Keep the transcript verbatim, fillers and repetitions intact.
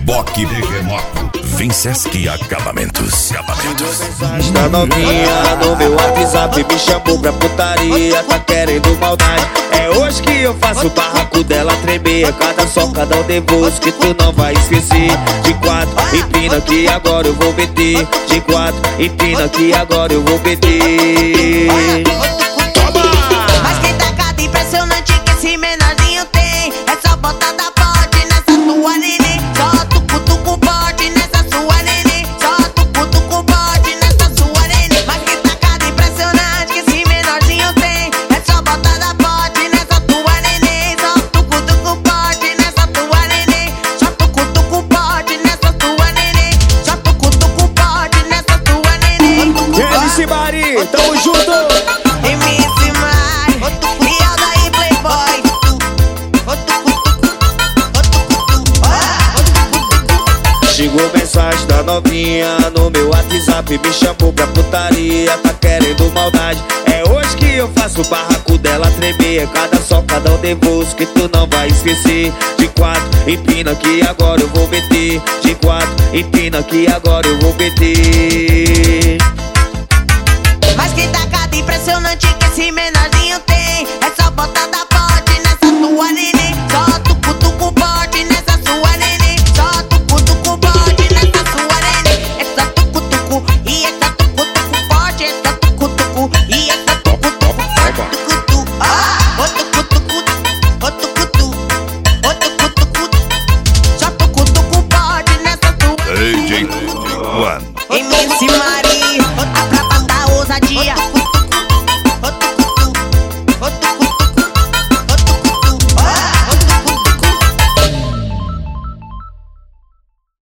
Reboque Terremoto. Vinsesc Acabamentos. Acabamentos. Está novinha no meu WhatsApp, me chamou pra putaria, tá querendo maldade. É hoje que eu faço o barraco dela tremer. Cada socadão nervoso que tu não vai esquecer. De quatro, empina que agora eu vou meter. De quatro, empina que agora eu vou meter. Mas que tacada impressionante que esse menorzinho tem. É só botada forte nessa tua neném. Só tucu-tucu forte nessa sua neném. Só tucu-tucu forte nessa sua neném. Mas que tacada impressionante que esse menorzinho tem. É só botada forte nessa tua neném. Só tucu-tucu forte nessa tua neném. Só tucu-tucu forte nessa tua neném. Só tucu-tucu forte nessa tua neném. M C Mari, tamo junto! Chegou mensagem da novinha no meu WhatsApp, me chamou pra putaria, tá querendo maldade. É hoje que eu faço o barraco dela tremer. Cada socadão nervoso que tu não vai esquecer. De quatro, empina que agora eu vou meter. De quatro, empina que agora eu vou meter. Mas que tacada impressionante que esse menorzinho tem. É só botada forte nessa tua neném. Só